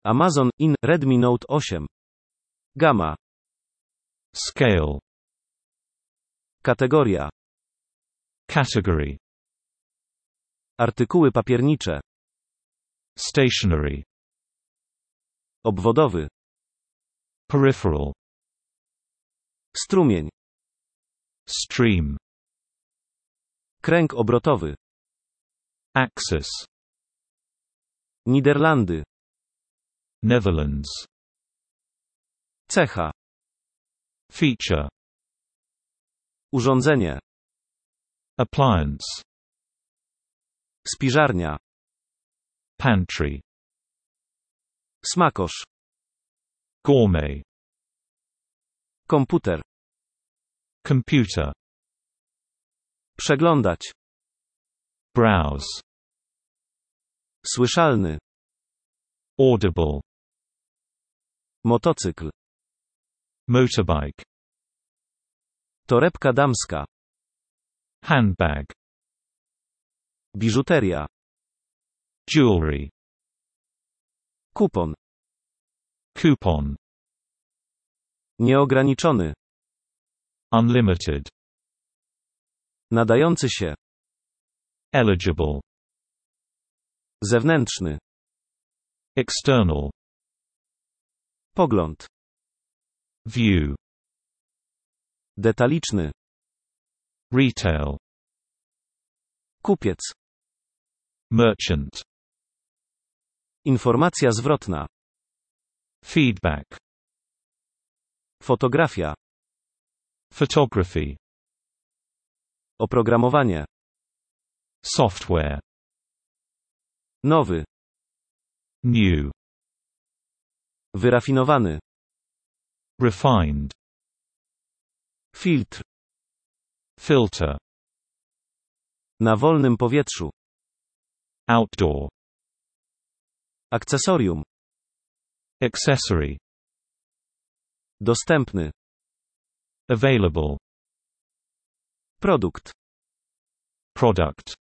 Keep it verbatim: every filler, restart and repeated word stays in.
Amazon in Redmi Note osiem. Gama. Scale. Kategoria. Category. Artykuły papiernicze. Stationery. Obwodowy. Peripheral. Strumień. Stream. Kręg obrotowy. Axis. Niderlandy. Netherlands. Cecha. Feature. Urządzenie. Appliance. Spiżarnia. Pantry. Smakosz. Gourmet. Komputer. Computer. Przeglądać. Browse. Słyszalny. Audible. Motocykl. Motorbike. Torebka damska. Handbag. Biżuteria. Jewelry. Kupon. Coupon. Nieograniczony. Unlimited. Nadający się. Eligible. Zewnętrzny. External. Pogląd. View. Detaliczny. Retail. Kupiec. Merchant. Informacja zwrotna. Feedback. Fotografia. Photography. Oprogramowanie. Software. Nowy. New. Wyrafinowany. Refined. Filtr. Filter. Na wolnym powietrzu. Outdoor. Akcesorium. Accessory. Dostępny. Available. Produkt. Product.